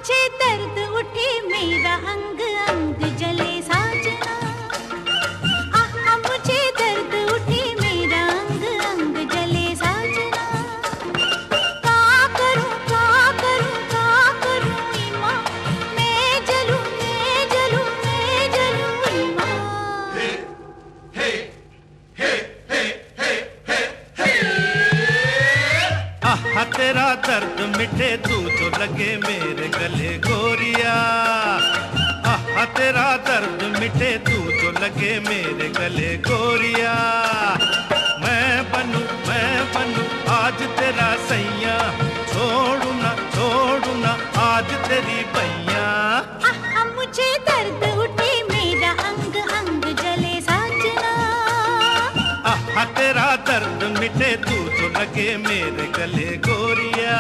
मुझे दर्द उठे मेरा अंग अंग जले साजना। आहा मुझे दर्द उठे मेरा अंग अंग जले साजना। का करूं ईमा, मैं जलूं ईमा। आहा तेरा दर्द मिटे तू जो लगे मेरे गले गोरिया। आहा तेरा दर्द मिटे तू जो लगे मेरे गले गोरिया। मैं बनूं आज तेरा सैया, छोड़ू ना आज तेरी बैया। आहा मुझे दर्द उठे मेरा अंग अंग जले साजना। आहा तेरा दर्द मिटे तू जो लगे मेरे गले गोरिया।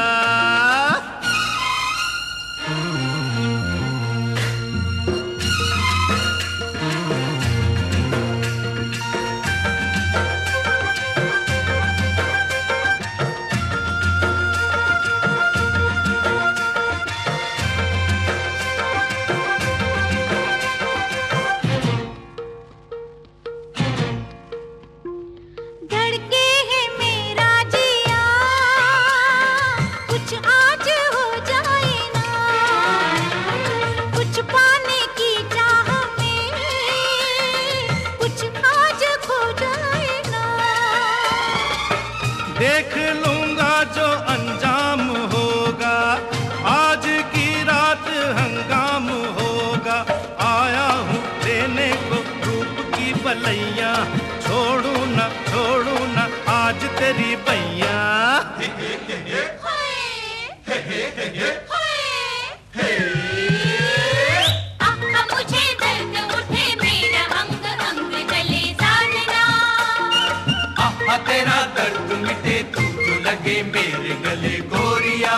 धड़के है मेरा जिया, कुछ आज हो जाए ना। कुछ पाने की चाह में कुछ आज खो जाए ना। देख लूंगा जो अंजाम होगा, आज की रात हंगाम होगा। आया हूँ देने को रूप की बलैया, छोड़ू ना आज तेरी बैया। आहा मुझे दर्द उठे मेरा अंग अंग जले साजना। आहा तेरा दर्द मिटे तू जो लगे मेरे गले गोरिया।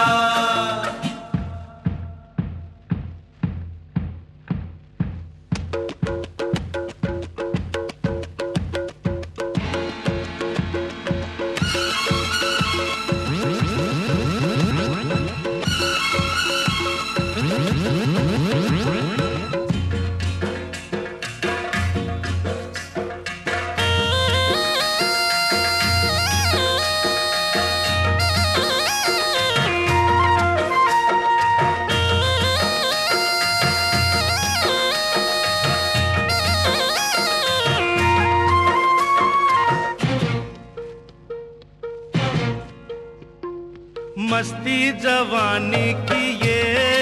मस्ती जवानी की ये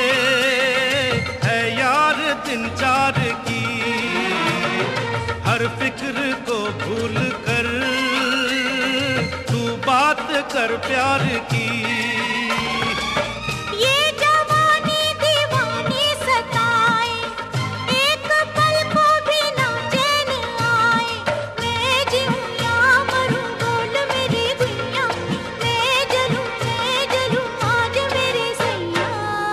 है यार दिन चार की। हर फिक्र को भूल कर तू बात कर प्यार की। ये जवानी दीवानी सताए, एक पल को भी ना चैन आए। मैं जीऊं या मरूं बोल मेरी गुइया, मैं जलूं आज मेरे सैया।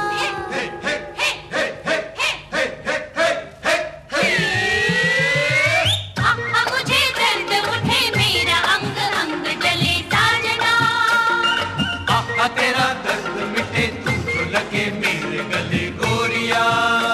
आहा मुझे दर्द उठे मेरा अंग अंग जले साजना। आहा तेरा दर्द मिटे तू जो लगे मेरे गले गोरिया।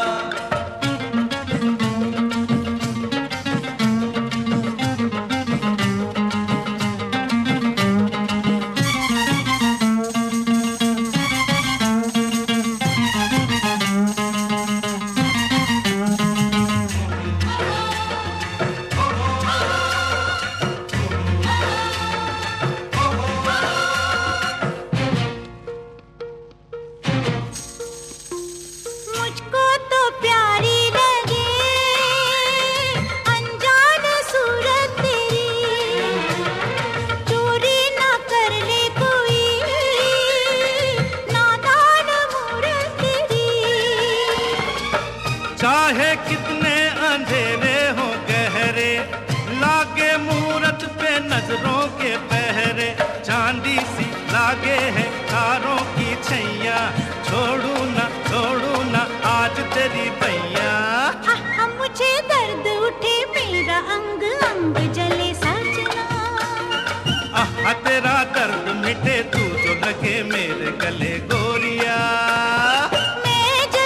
मुझको तो प्यारी लगे अनजान सूरत तेरी। चोरी ना कर ले कोई नादान मूरत तेरी। चाहे कितने अंधेरे हो गहरे, लागे मूरत पे नजरों के पहरे। चांदी सी लागे है तारों की छैया, छोड़ू ना आज तेरी बैया। आहा मुझे दर्द उठे मेरा अंग अंग जले साजना। आहा तेरा दर्द मिटे तू जो लगे मेरे गले गोरिया। मैं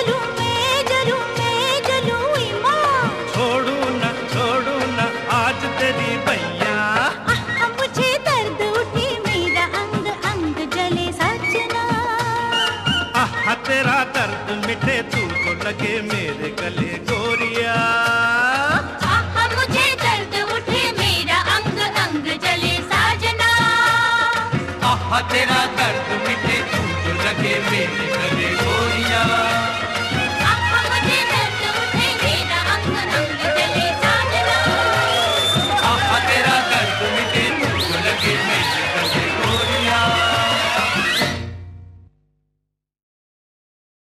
तेरा दर्द मिटे तू तो लगे मेरे गले गोरिया। आहा मुझे दर्द उठे मेरा अंग अंग जले साजना। आहा तेरा